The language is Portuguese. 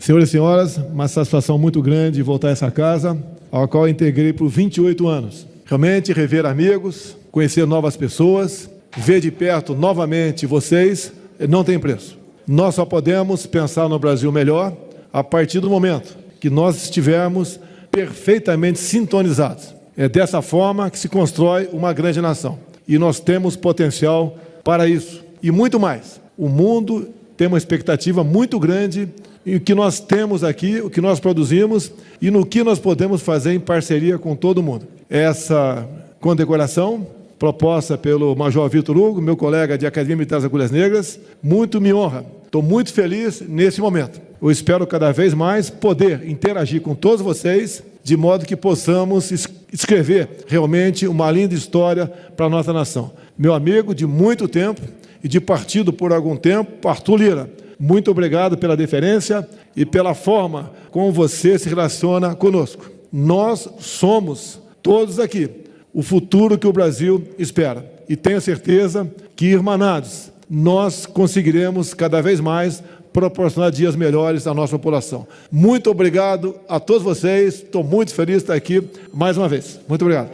Senhoras e senhores, uma satisfação muito grande voltar a essa casa, ao qual eu integrei por 28 anos. Realmente, rever amigos, conhecer novas pessoas, ver de perto novamente vocês, não tem preço. Nós só podemos pensar no Brasil melhor a partir do momento que nós estivermos perfeitamente sintonizados. É dessa forma que se constrói uma grande nação. E nós temos potencial para isso. E muito mais. O mundo tem uma expectativa muito grande em o que nós temos aqui, o que nós produzimos e no que nós podemos fazer em parceria com todo mundo. Essa condecoração, proposta pelo Major Vitor Hugo, meu colega de Academia Militar das Agulhas Negras, muito me honra. Estou muito feliz nesse momento. Eu espero cada vez mais poder interagir com todos vocês, de modo que possamos escrever realmente uma linda história para a nossa nação. Meu amigo de muito tempo e de partido por algum tempo, Arthur Lira, muito obrigado pela deferência e pela forma como você se relaciona conosco. Nós somos, todos aqui, o futuro que o Brasil espera. E tenho certeza que, irmanados, nós conseguiremos cada vez mais proporcionar dias melhores à nossa população. Muito obrigado a todos vocês. Estou muito feliz de estar aqui mais uma vez. Muito obrigado.